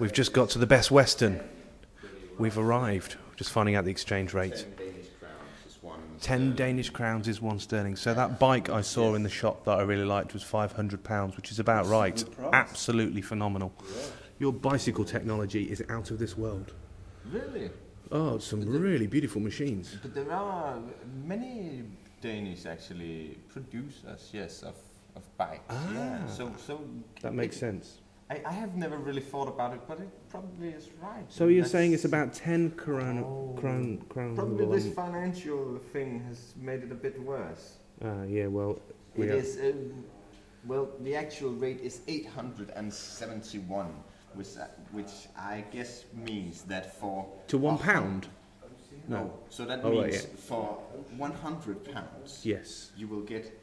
We've just got to the Best Western. We've arrived. Just finding out the exchange rate. 10 Danish crowns is one sterling. So that bike I saw in the shop that I really liked was £500, which is about right. Absolutely phenomenal. Yeah. Your bicycle technology is out of this world. Really? Oh, some really beautiful machines. But there are many Danish actually producers, yes, of bikes. Ah, yeah. So that makes sense. I have never really thought about it, but it probably is right. So you're saying it's about 10 crown. Probably this financial thing has made it a bit worse. Yeah, well... It is, well, the actual rate is 871, which I guess means that for... To £1? No, so that means for £100, yes, you will get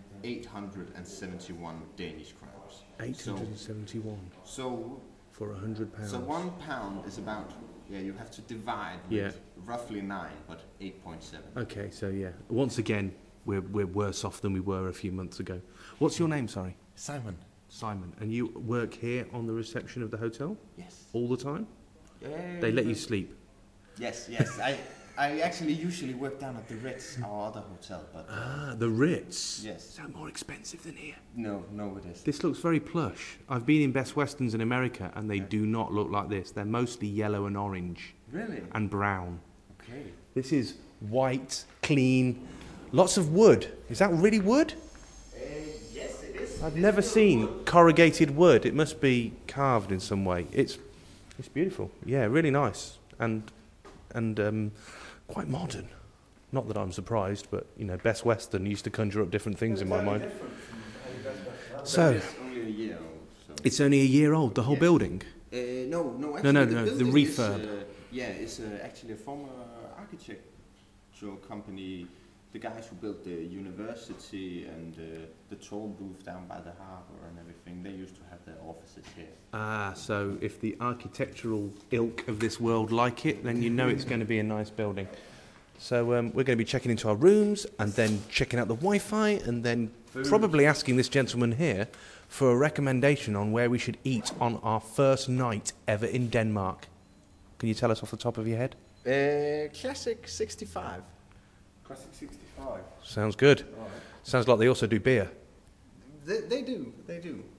871 Danish crowns. 871. So for £100. So £1 is about, you have to divide with roughly 9, but 8.7. Okay, so once again, we're worse off than we were a few months ago. What's your name, sorry? Simon. Simon. And you work here on the reception of the hotel? Yes. All the time? They let you sleep? Yes. I actually usually work down at the Ritz, our other hotel. But the Ritz? Yes. Is that more expensive than here? No, it is. This looks very plush. I've been in Best Westerns in America, and they do not look like this. They're mostly yellow and orange. Really? And brown. Okay. This is white, clean, lots of wood. Is that really wood? Yes, it is. I've never seen corrugated wood. It must be carved in some way. It's beautiful. Yeah, really nice. And quite modern. Not that I'm surprised, but Best Western used to conjure up different things in my mind. So it's only a year old. So. It's only a year old. The whole building. No. Actually, the refurb. It's actually a former architectural company. The guys who built the university and the toll booth down by the harbour and everything, they used to have their offices here. So if the architectural ilk of this world like it, then you know it's going to be a nice building. So we're going to be checking into our rooms and then checking out the Wi-Fi and then probably asking this gentleman here for a recommendation on where we should eat on our first night ever in Denmark. Can you tell us off the top of your head? Classic 65. Classic 65. Sounds good. Right. Sounds like they also do beer. They do.